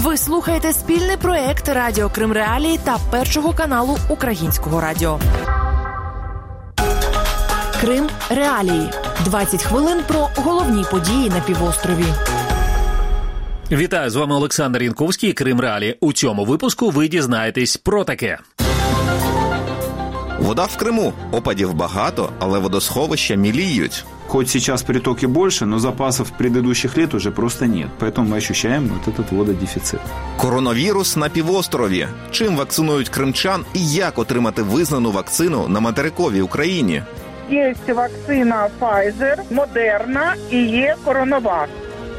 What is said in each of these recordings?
Ви слухаєте спільний проект Радіо Крим Реалії та Першого каналу Українського радіо. Крим Реалії. 20 хвилин про головні події на півострові. Вітаю, з вами Олександр Янковський, Крим Реалії. У цьому випуску ви дізнаєтесь про таке. Вода в Криму. Опадів багато, але водосховища міліють. Хоть сейчас притоки больше, но запасов предыдущих лет уже просто нет. Поэтому мы ощущаем вот этот вододефицит. Коронавірус на півострові. Чим вакцинують кримчан і як отримати визнану вакцину на материковій Україні? Є вакцина Pfizer, Moderna і є Коронавак.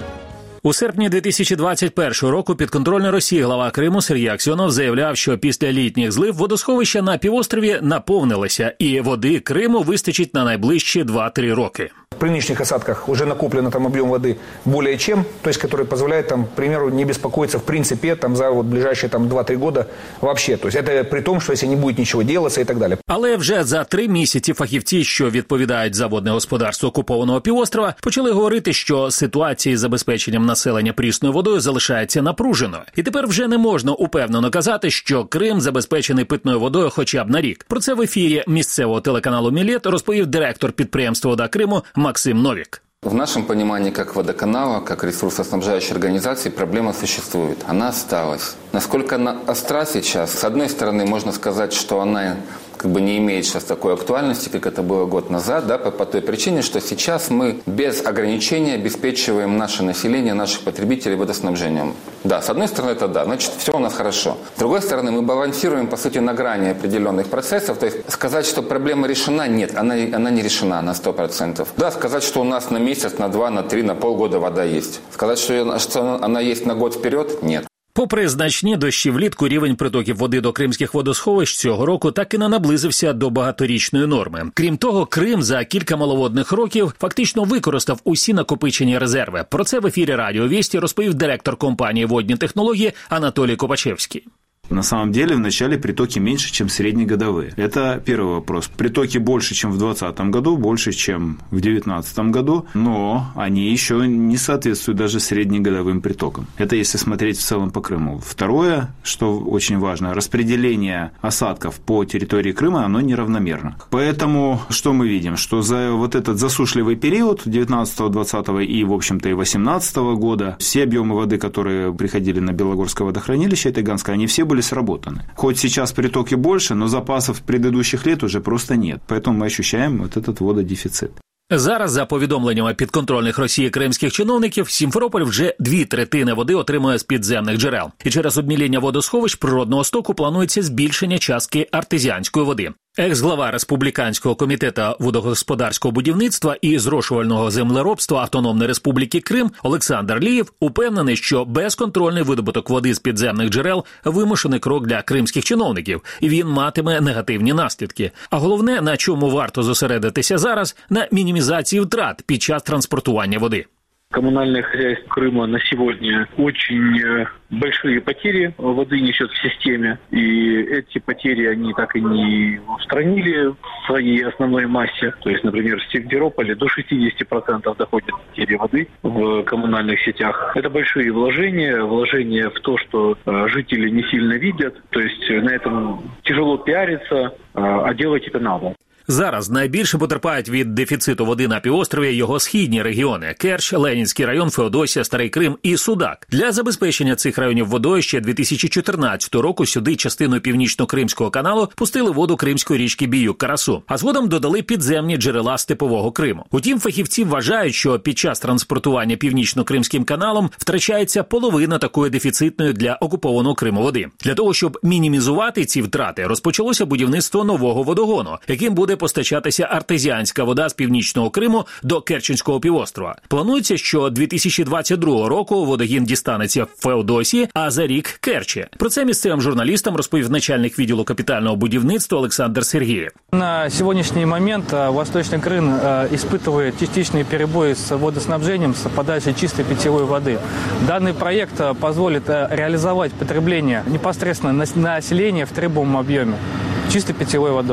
У серпні 2021 року підконтрольний Росії глава Криму Сергій Аксьонов заявляв, що після літніх злив водосховища на півострові наповнилися, і води Криму вистачить на найближчі 2-3 роки. При нынешних осадках уже накоплено там объем воды более чем, то есть который позволяет там, к примеру, не беспокоиться в принципе там за вот ближайшие там 2-3 года вообще. То есть это при том, что если не будет ничего делаться и так далее. Але вже за 3 місяці фахівці, що відповідають за водне господарство окупованого півострова, почали говорити, що ситуація із забезпеченням населення прісною водою залишається напруженою. І тепер вже не можна упевнено казати, що Крим забезпечений питною водою хоча б на рік. Про це в ефірі місцевого телеканалу «Мілет» розповів директор підприємства «Вода Криму» Максим Новик. В нашем понимании, как водоканала, как ресурсоснабжающей организации, проблема существует. Она осталась. Насколько она остра сейчас? С одной стороны, можно сказать, что она не имеет сейчас такой актуальности, как это было год назад, да, по той причине, что сейчас мы без ограничений обеспечиваем наше население, наших потребителей водоснабжением. Да, с одной стороны, это да, значит, все у нас хорошо. С другой стороны, мы балансируем, по сути, на грани определенных процессов. То есть сказать, что проблема решена, нет, она не решена на 100%. Да, сказать, что у нас на месяц, на 2, на 3, на полгода вода есть. Сказать, что она есть на год вперед, нет. Попри значні дощі влітку, рівень притоків води до кримських водосховищ цього року так і не наблизився до багаторічної норми. Крім того, Крим за кілька маловодних років фактично використав усі накопичені резерви. Про це в ефірі Радіо Вісті розповів директор компанії «Водні технології» Анатолій Копачевський. На самом деле, в начале притоки меньше, чем среднегодовые. Это первый вопрос. Притоки больше, чем в 2020 году, больше, чем в 2019 году, но они еще не соответствуют даже среднегодовым притокам. Это если смотреть в целом по Крыму. Второе, что очень важно, распределение осадков по территории Крыма, оно неравномерно. Поэтому что мы видим? Что за вот этот засушливый период 19-20 и, в общем-то, и 18 года, все объемы воды, которые приходили на Белогорское водохранилище, Тайганское, они все были сработаны. Хоть сейчас притоки больше, но запасов предыдущих лет уже просто нет. Поэтому мы ощущаем вот этот вододефицит. Зараз, за повідомленнями підконтрольних Росії кримських чиновників, Сімферополь вже 2/3 води отримує з підземних джерел. І через обміління водосховищ природного стоку планується збільшення частки артезіанської води. Екс-глава Республіканського комітету водогосподарського будівництва і зрошувального землеробства Автономної Республіки Крим Олександр Лієв упевнений, що безконтрольний видобуток води з підземних джерел – вимушений крок для кримських чиновників, і він матиме негативні наслідки. А головне, на чому варто зосередитися зараз – на мінімізації втрат під час транспортування води. Коммунальное хозяйство Крыма на сегодня очень большие потери воды несет в системе. И эти потери они так и не устранили в своей основной массе. То есть, например, в Симферополе до 60% доходят потери воды в коммунальных сетях. Это большие вложения в то, что жители не сильно видят. То есть на этом тяжело пиариться, а делать это надо. Зараз найбільше потерпають від дефіциту води на півострові його східні регіони – Керч, Ленінський район, Феодосія, Старий Крим і Судак. Для забезпечення цих районів водою ще 2014 року сюди частиною Північно-Кримського каналу пустили воду Кримської річки Біюк-Карасу, а згодом додали підземні джерела Степового Криму. Утім, фахівці вважають, що під час транспортування Північно-Кримським каналом втрачається половина такої дефіцитної для окупованого Криму води. Для того, щоб мінімізувати ці втрати, розпочалося будівництво нового водогону, яким буде постачатися артезіанська вода з Північного Криму до Керченського півострова. Планується, що 2022 року водогін дістанеться в Феодосії, а за рік – Керчі. Про це місцевим журналістам розповів начальник відділу капітального будівництва Олександр Сергієв. На сегодняшний момент Восточный Крым испытывает частичные перебои с водоснабжением, с подачей чистой питьевой воды. Данный проект позволит реализовать потребление непосредственно населения в требуемом объеме чистой питьевой водой.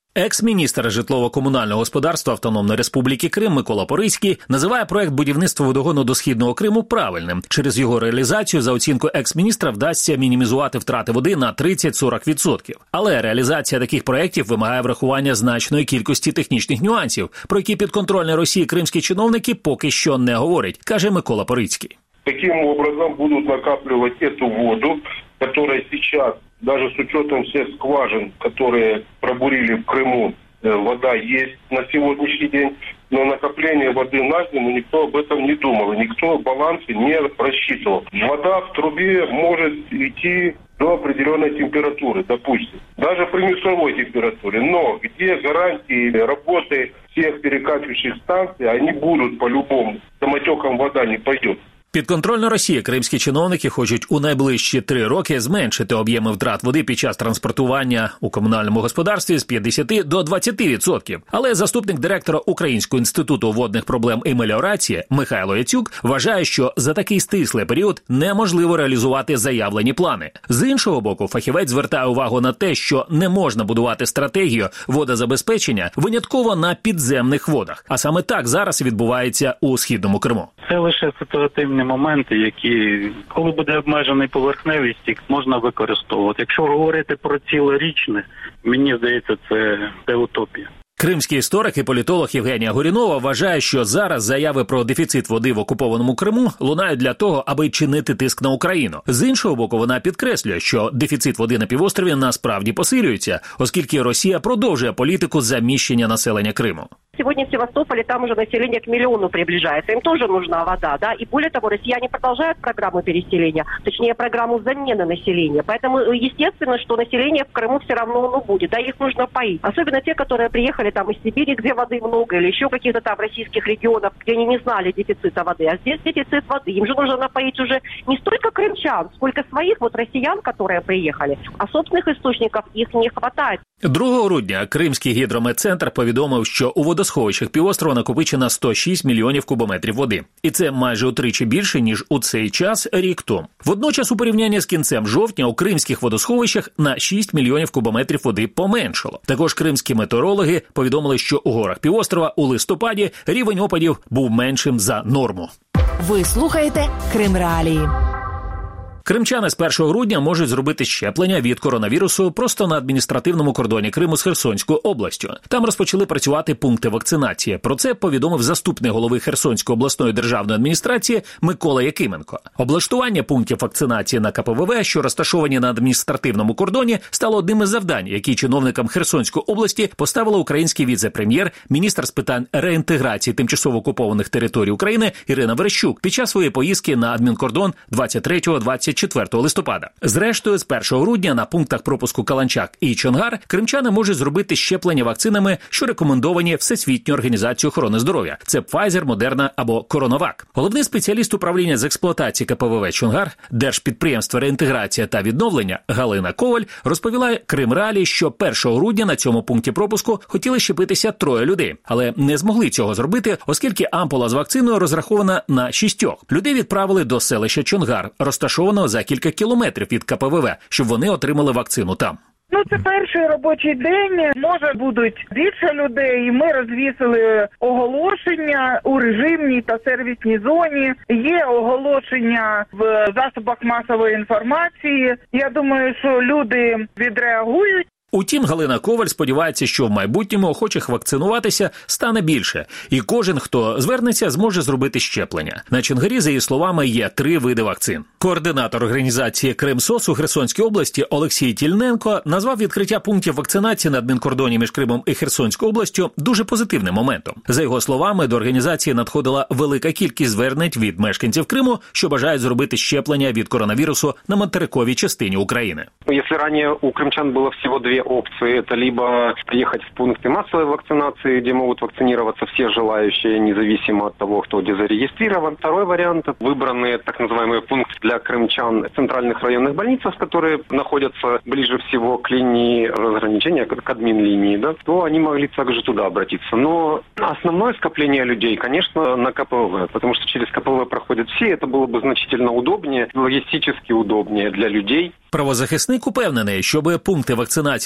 Екс-міністр житлово-комунального господарства Автономної Республіки Крим Микола Порицький називає проект будівництва водогону до Східного Криму правильним. Через його реалізацію, за оцінкою екс-міністра, вдасться мінімізувати втрати води на 30-40%. Але реалізація таких проєктів вимагає врахування значної кількості технічних нюансів, про які підконтрольні Росії кримські чиновники поки що не говорять, каже Микола Порицький. Таким образом будут накапливать эту воду, которая сейчас, даже с учетом всех скважин, которые пробурили в Крыму, вода есть на сегодняшний день, но накопление воды на зиму никто об этом не думал, и никто в балансе не рассчитывал. Вода в трубе может идти до определенной температуры, допустим, даже при минусовой температуре, но где гарантии работы всех перекачивающих станций, они будут по-любому, самотеком вода не пойдет. Підконтрольно Росії кримські чиновники хочуть у найближчі 3 роки зменшити об'єми втрат води під час транспортування у комунальному господарстві з 50 до 20%. Але заступник директора Українського інституту водних проблем і меліорації Михайло Яцюк вважає, що за такий стислий період неможливо реалізувати заявлені плани. З іншого боку, фахівець звертає увагу на те, що не можна будувати стратегію водозабезпечення винятково на підземних водах. А саме так зараз відбувається у Східному Криму. Це лише ситуативні моменти, які, коли буде обмежений поверхневий стік, можна використовувати. Якщо говорити про цілорічне, мені здається, це утопія. Кримський історик і політолог Євгенія Горінова вважає, що зараз заяви про дефіцит води в окупованому Криму лунають для того, аби чинити тиск на Україну. З іншого боку, вона підкреслює, що дефіцит води на півострові насправді посилюється, оскільки Росія продовжує політику заміщення населення Криму. Сегодня в Севастополе там уже население к миллиону приближается. Им тоже нужна вода, да. И более того, россияне продолжают программу переселения, точнее, программу замены населения. Поэтому, естественно, что население в Крыму все равно будет, да, их нужно поить. Особенно те, которые приехали там из Сибири, где воды много, или еще каких-то там российских регионов, где они не знали дефицита воды. А здесь дефицит воды. Им же нужно напоить уже не столько крымчан, сколько своих вот россиян, которые приехали. А собственных источников их не хватает. 2 грудня Кримський гідрометцентр повідомив, що у водосховищах півострова накопичено 106 мільйонів кубометрів води. І це майже утричі більше, ніж у цей час рік тому. Водночас, у порівнянні з кінцем жовтня, у кримських водосховищах на 6 мільйонів кубометрів води поменшало. Також кримські метеорологи повідомили, що у горах півострова у листопаді рівень опадів був меншим за норму. Ви слухаєте Крим Реалії. Кримчани з 1 грудня можуть зробити щеплення від коронавірусу просто на адміністративному кордоні Криму з Херсонською областю. Там розпочали працювати пункти вакцинації. Про це повідомив заступник голови Херсонської обласної державної адміністрації Микола Якименко. Облаштування пунктів вакцинації на КПВВ, що розташовані на адміністративному кордоні, стало одним із завдань, які чиновникам Херсонської області поставила український віце-прем'єр, міністр з питань реінтеграції тимчасово окупованих територій України Ірина Верещук під час своєї поїздки на адмінкордон 23-24 листопада. Зрештою, з 1 грудня на пунктах пропуску Каланчак і Чонгар кримчани можуть зробити щеплення вакцинами, що рекомендовані Всесвітньою організацією охорони здоров'я. Це Pfizer, Moderna або Коронавак. Головний спеціаліст управління з експлуатації КПВВ Чонгар, Держпідприємства реінтеграція та відновлення Галина Коваль розповіла Крим Реалії, що 1 грудня на цьому пункті пропуску хотіли щепитися 3 людей, але не змогли цього зробити, оскільки ампула з вакциною розрахована на 6. Людей відправили до селища Чонгар, розташованого за кілька кілометрів від КПВВ, щоб вони отримали вакцину там. Це перший робочий день, може будуть більше людей. Ми розвісили оголошення у режимній та сервісній зоні. Є оголошення в засобах масової інформації. Я думаю, що люди відреагують. Утім, Галина Коваль сподівається, що в майбутньому охочих вакцинуватися стане більше, і кожен, хто звернеться, зможе зробити щеплення. На Чонгарі, за її словами, є 3 види вакцин. Координатор організації «Кримсос» у Херсонській області Олексій Тільненко назвав відкриття пунктів вакцинації на адмінкордоні між Кримом і Херсонською областю дуже позитивним моментом. За його словами, до організації надходила велика кількість звернень від мешканців Криму, що бажають зробити щеплення від коронавірусу на материковій частині України. Якщо раніше у кримчан було всього 2 опции. Это либо приехать в пункты массовой вакцинации, где могут вакцинироваться все желающие, независимо от того, кто где зарегистрирован. Второй вариант – выбранные так называемые пункты для крымчан в центральных районных больницах, которые находятся ближе всего к линии разграничения, к админ-линии, да, то они могли также туда обратиться. Но основное скопление людей, конечно, на КПВВ, потому что через КПВВ проходят все, это было бы значительно удобнее, логистически удобнее для людей. Правозахисник упевнений, щоб пункти вакцинації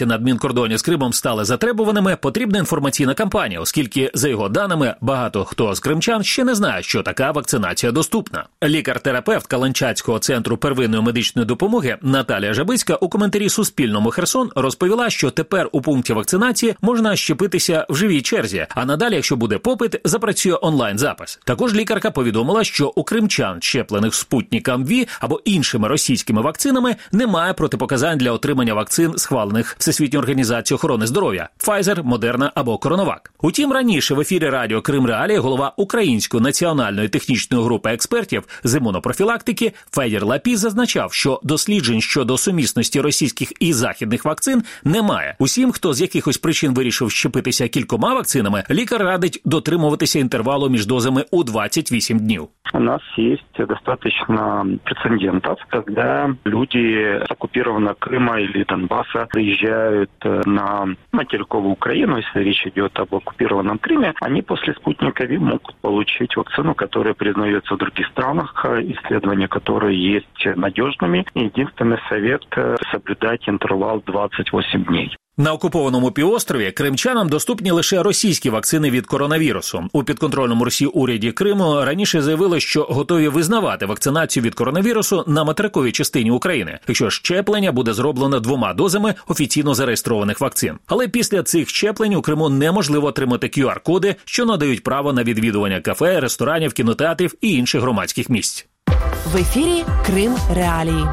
праці на адмінкордоні з Кримом стали затребуваними, потрібна інформаційна кампанія, оскільки, за його даними, багато хто з кримчан ще не знає, що така вакцинація доступна. Лікар-терапевт Каланчацького центру первинної медичної допомоги Наталія Жабицька у коментарі Суспільному Херсон розповіла, що тепер у пункті вакцинації можна щепитися в живій черзі, а надалі, якщо буде попит, запрацює онлайн-запис. Також лікарка повідомила, що у кримчан, щеплених Спутником V або іншими російськими вакцинами, немає протипоказань для отримання вакцин, схвалених Всесвітньою організацією охорони здоров'я – Pfizer, Moderna або CoronaVac. Утім, раніше в ефірі радіо Крим Реалії голова Української національної технічної групи експертів з імунопрофілактики Федір Лапій зазначав, що досліджень щодо сумісності російських і західних вакцин немає. Усім, хто з якихось причин вирішив щепитися кількома вакцинами, лікар радить дотримуватися інтервалу між дозами у 28 днів. У нас есть достаточно прецедентов, когда люди с оккупированного Крыма или Донбасса приезжают на материковую Украину, если речь идет об оккупированном Крыме, они после спутника V могут получить вакцину, которая признается в других странах, исследования которые есть надежными. Единственный совет – соблюдать интервал 28 дней. На окупованому півострові кримчанам доступні лише російські вакцини від коронавірусу. У підконтрольному Росії уряді Криму раніше заявили, що готові визнавати вакцинацію від коронавірусу на материковій частині України, якщо щеплення буде зроблено 2 дозами офіційно зареєстрованих вакцин. Але після цих щеплень у Криму неможливо отримати QR-коди, що надають право на відвідування кафе, ресторанів, кінотеатрів і інших громадських місць. В ефірі Крим Реалії.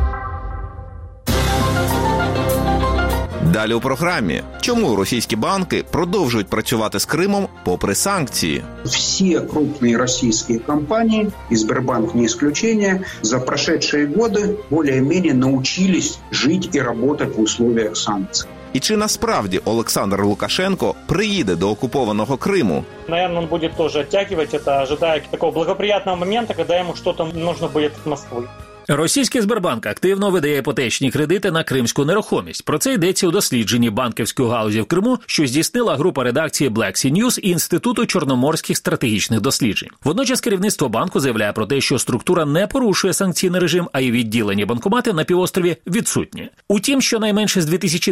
Далі у програмі. Чому російські банки продовжують працювати з Кримом попри санкції? Всі крупні російські компанії, і Сбербанк не исключение, за прошедшие годы более-менее научились жить и работать в условиях санкций. І чи насправді Олександр Лукашенко приїде до окупованного Криму? Наверное, он будет тоже оттягивать это, ожидая такого благоприятного момента, когда ему что-то нужно будет от Москвы. Російський Сбербанк активно видає іпотечні кредити на кримську нерухомість. Про це йдеться у дослідженні банківської галузі в Криму, що здійснила група редакції Black Sea News і Інституту чорноморських стратегічних досліджень. Водночас керівництво банку заявляє про те, що структура не порушує санкційний режим, а й відділені банкомати на півострові відсутні. Утім, щонайменше з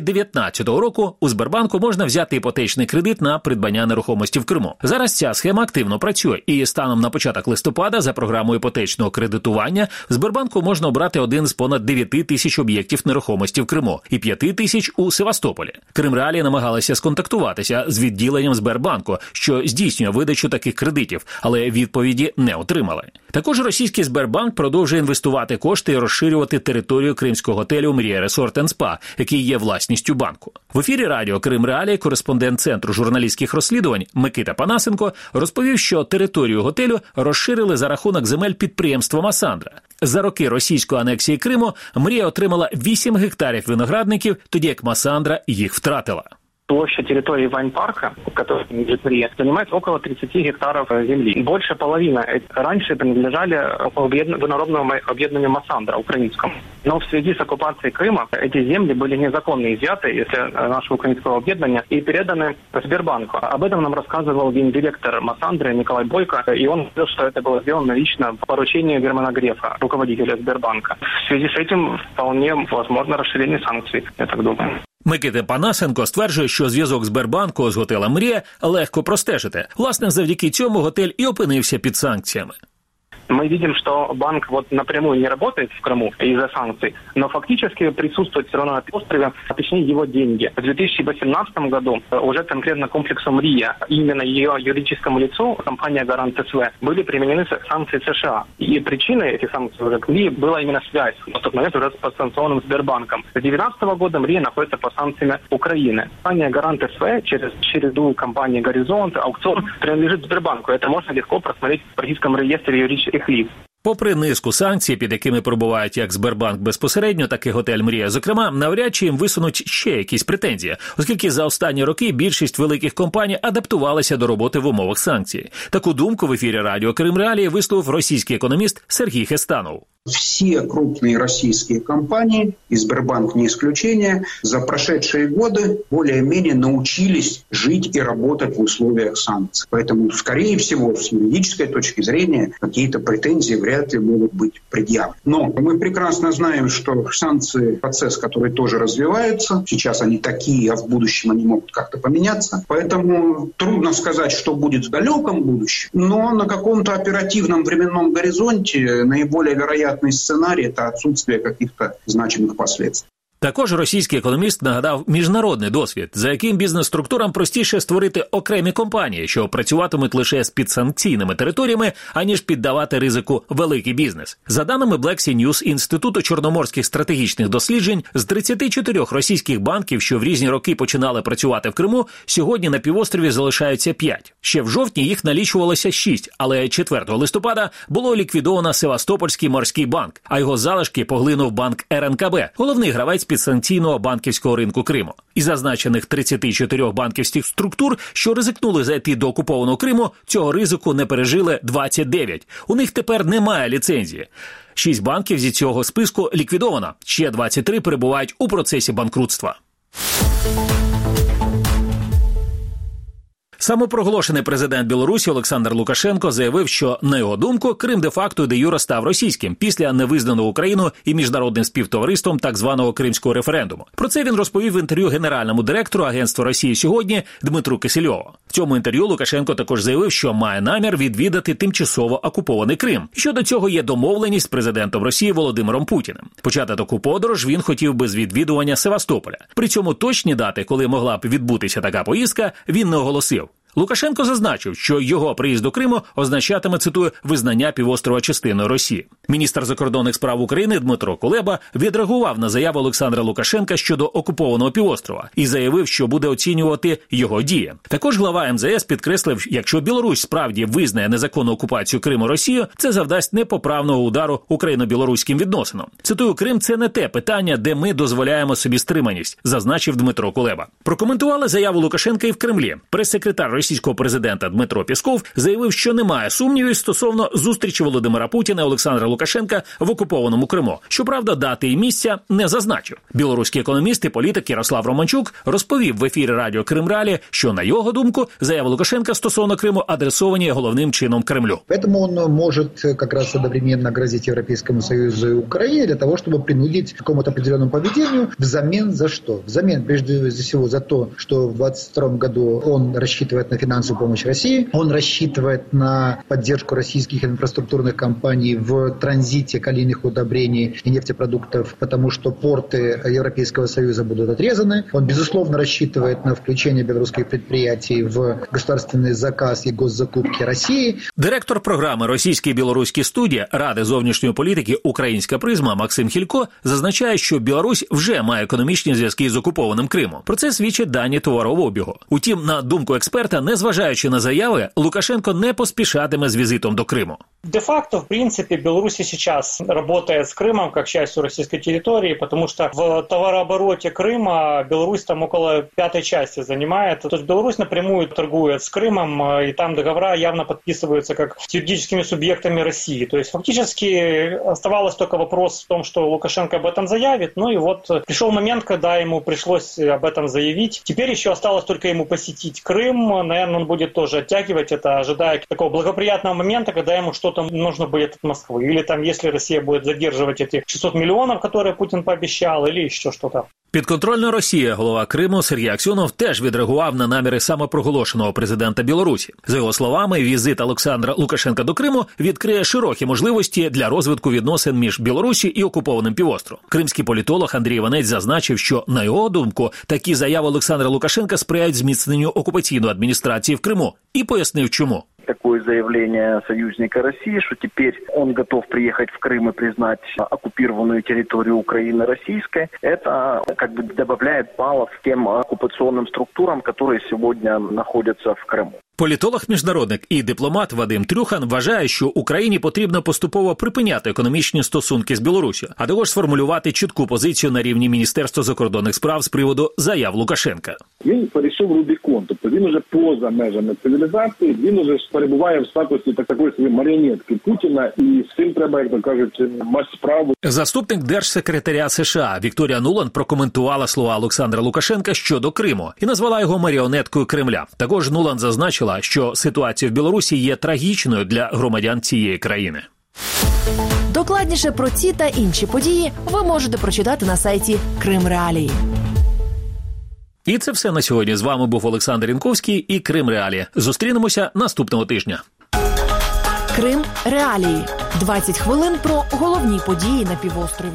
2019 року у Сбербанку можна взяти іпотечний кредит на придбання нерухомості в Криму. Зараз ця схема активно працює, і станом на початок листопада за програмою іпотечного кредитування в Сбербанку можна обрати один з понад 9 тисяч об'єктів нерухомості в Криму і 5 тисяч у Севастополі. Крим Реалії намагалися сконтактуватися з відділенням Сбербанку, що здійснює видачу таких кредитів, але відповіді не отримали. Також російський Сбербанк продовжує інвестувати кошти і розширювати територію кримського готелю «Мрія Resort & Spa», який є власністю банку. В ефірі радіо Крим Реалії кореспондент Центру журналістських розслідувань Микита Панасенко розповів, що територію готелю розширили за рахунок земель підприємства «Масандра». За роки російської анексії Криму «Мрія» отримала 8 гектарів виноградників, тоді як «Масандра» їх втратила. Площадь территории вайн-парка, который предприятие, занимает около 30 гектаров земли. Больше половины раньше принадлежали виноробному объединению «Масандра» украинскому. Но в связи с оккупацией Крыма эти земли были незаконно изъяты из нашего украинского объединения и переданы Сбербанку. Об этом нам рассказывал гендиректор «Масандры» Николай Бойко, и он говорил, что это было сделано лично по поручению Германа Грефа, руководителя Сбербанка. В связи с этим вполне возможно расширение санкций, я так думаю. Микита Панасенко стверджує, що зв'язок Сбербанку з готелем «Мрія» легко простежити. Власне, завдяки цьому готель і опинився під санкціями. Мы видим, что банк напрямую не работает в Крыму из-за санкций, но фактически присутствует все равно на острове, а точнее его деньги. В 2018 году уже конкретно комплексу «Мрия», именно ее юридическому лицу, компания «Гарант СВ», были применены санкции США. И причиной этих санкций уже к «Мрии» была именно связь на тот момент уже с подсанкционным Сбербанком. С 2019 года «Мрия» находится под санкциями Украины. Компания «Гарант СВ» через череду компаний «Горизонт», «Аукцион» принадлежит Сбербанку. Это можно легко просмотреть в российском реестре юридических лиц. Попри низку санкцій, під якими перебувають як Сбербанк безпосередньо, так і готель «Мрія», зокрема, навряд чи їм висунуть ще якісь претензії, оскільки за останні роки більшість великих компаній адаптувалися до роботи в умовах санкцій. Таку думку в ефірі радіо Крим Реалії висловив російський економіст Сергій Хестанов. Все крупные российские компании, и Сбербанк не исключение, за прошедшие годы более-менее научились жить и работать в условиях санкций. Поэтому, скорее всего, с юридической точки зрения, какие-то претензии вряд ли могут быть предъявлены. Но мы прекрасно знаем, что санкции – процесс, который тоже развивается. Сейчас они такие, а в будущем они могут как-то поменяться. Поэтому трудно сказать, что будет в далеком будущем. Но на каком-то оперативном временном горизонте наиболее вероятный сценарий – это отсутствие каких-то значимых последствий. Також російський економіст нагадав міжнародний досвід, за яким бізнес-структурам простіше створити окремі компанії, що працюватимуть лише з підсанкційними територіями, аніж піддавати ризику великий бізнес. За даними Black Sea News Інституту чорноморських стратегічних досліджень, з 34 російських банків, що в різні роки починали працювати в Криму, сьогодні на півострові залишаються 5. Ще в жовтні їх налічувалося 6, але 4 листопада було ліквідовано Севастопольський морський банк, а його залишки поглинув банк РНКБ, головний гравець підсанкційного банківського ринку Криму. Із зазначених 34 банківських структур, що ризикнули зайти до окупованого Криму, цього ризику не пережили 29. У них тепер немає ліцензії. 6 банків зі цього списку ліквідовано, ще 23 перебувають у процесі банкрутства. Самопроголошений президент Білорусі Олександр Лукашенко заявив, що, на його думку, Крим де-факто і де-юре став російським після невизнаного Україну і міжнародним співтовариством так званого кримського референдуму. Про це він розповів в інтерв'ю генеральному директору Агентства Росії сьогодні Дмитру Кисельову. В цьому інтерв'ю Лукашенко також заявив, що має намір відвідати тимчасово окупований Крим. І щодо цього є домовленість з президентом Росії Володимиром Путіним. Почати таку подорож він хотів би з відвідування Севастополя. При цьому точні дати, коли могла б відбутися така поїздка, він не оголосив. Лукашенко зазначив, що його приїзд до Криму означатиме, цитую, визнання півострова частиною Росії. Міністр закордонних справ України Дмитро Кулеба відреагував на заяву Олександра Лукашенка щодо окупованого півострова і заявив, що буде оцінювати його дії. Також глава МЗС підкреслив, якщо Білорусь справді визнає незаконну окупацію Криму Росією, це завдасть непоправного удару україно-білоруським відносинам. Цитую, Крим – це не те питання, де ми дозволяємо собі стриманість, зазначив Дмитро Кулеба. Прокоментували заяву Лукашенка і в Кремлі. Прес-секретар російського президента Дмитро Пєсков заявив, що немає сумнівів стосовно зустрічі Володимира Путіна і Олександра Лукашенка в окупованому Криму. Щоправда, дати і місця не зазначив. Білоруський економіст і політик Ярослав Романчук розповів в ефірі радіо Крим-Реалії, що, на його думку, заяви Лукашенка стосовно Криму адресовані головним чином Кремлю. Поэтому он может как раз одновременно грозить Европейскому Союзу и Украине для того, чтобы принудить к какому-то определенному поведению. Взамен за что? Взамен, прежде всего, за то, что в 2022 году он рассчитывает на финансовую помощь России, он рассчитывает на поддержку российских инфраструктурных компаний в транзите калийных удобрений и нефтепродуктов, потому что порты Европейского Союза будут отрезаны. Он, безусловно, рассчитывает на включение белорусских предприятий в государственный заказ и госзакупки России. Директор програми «Російські і білоруські студії» Ради зовнішньої політики «Українська призма» Максим Хілько зазначає, що Білорусь вже має економічні зв'язки з окупованим Кримом. Про це свідчить дані товарообігу. Утім, на думку експерта, незважаючи на заяви, Лукашенко не поспішатиме з візитом до Криму. Де-факто, в принципе, Беларусь сейчас работает с Крымом как частью российской территории, потому что в товарообороте Крыма Беларусь там около 5 части занимает. То есть Беларусь напрямую торгует с Крымом, и там договора явно подписываются как с юридическими субъектами России. То есть фактически оставалось только вопрос в том, что Лукашенко об этом заявит. Ну и вот пришел момент, когда ему пришлось об этом заявить. Теперь еще осталось только ему посетить Крым. Наверное, он будет тоже оттягивать это, ожидая такого благоприятного момента, когда ему что-то нужно будет от Москвы. Или там, если Россия будет задерживать эти 600 миллионов, которые Путин пообещал, или еще что-то. Підконтрольна Росія, голова Криму Сергій Аксьонов теж відреагував на наміри самопроголошеного президента Білорусі. За його словами, візит Олександра Лукашенка до Криму відкриє широкі можливості для розвитку відносин між Білорусі і окупованим півостровом. Кримський політолог Андрій Іванець зазначив, що, на його думку, такі заяви Олександра Лукашенка сприяють зміцненню окупаційної адміністрації в Криму. І пояснив, чому. Такое заявление союзника России, что теперь он готов приехать в Крым и признать оккупированную территорию Украины российской, это как бы добавляет баллов тем оккупационным структурам, которые сегодня находятся в Крыму. Політолог-міжнародник і дипломат Вадим Трюхан вважає, що Україні потрібно поступово припиняти економічні стосунки з Білоруссю, а також сформулювати чітку позицію на рівні Міністерства закордонних справ з приводу заяв Лукашенка. Він перейшов Рубікон, тобто він уже поза межами цивілізації, він уже перебуває в статусі такої собі маріонетки Путіна, і з цим треба, як то кажуть, мати справу. Заступник держсекретаря США Вікторія Нуланд прокоментувала слова Олександра Лукашенка щодо Криму і назвала його маріонеткою Кремля. Також Нуланд зазначила, що ситуація в Білорусі є трагічною для громадян цієї країни. Докладніше про ці та інші події ви можете прочитати на сайті Крим Реалії. І це все на сьогодні. З вами був Олександр Янковський і Крим Реалії. Зустрінемося наступного тижня. Крим Реалії. 20 хвилин про головні події на півострові.